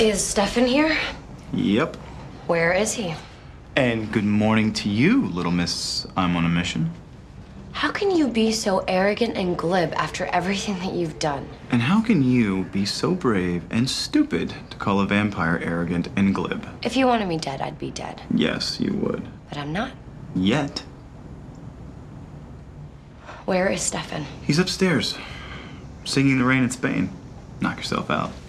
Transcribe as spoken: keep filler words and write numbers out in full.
Is Stefan here? Yep. Where is he? And good morning to you, little miss. I'm on a mission. How can you be so arrogant and glib after everything that you've done? And how can you be so brave and stupid to call a vampire arrogant and glib? If you wanted me dead, I'd be dead. Yes, you would. But I'm not. Yet. Where is Stefan? He's upstairs, singing the rain in Spain. Knock yourself out.